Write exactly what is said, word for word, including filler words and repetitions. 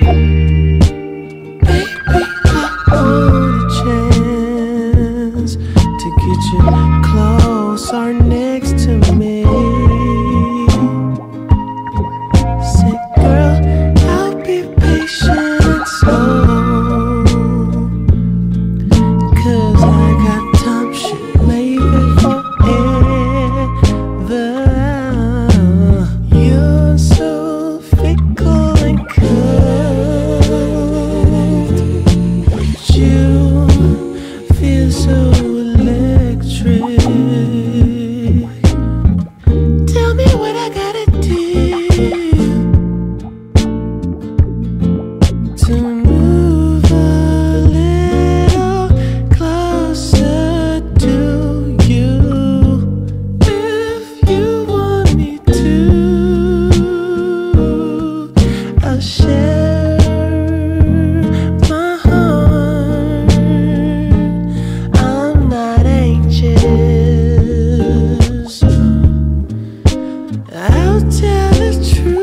Baby, I want a chance to get you close or next to me. Say, girl, I'll be patient and slow, 'cause I got time, shit, maybe forever. You're so fickle and cold, but you feel so electric. Tell me what I gotta do to move a little closer to you. If you want me to, I'll share my heart. I'm not anxious, I'll tell the truth.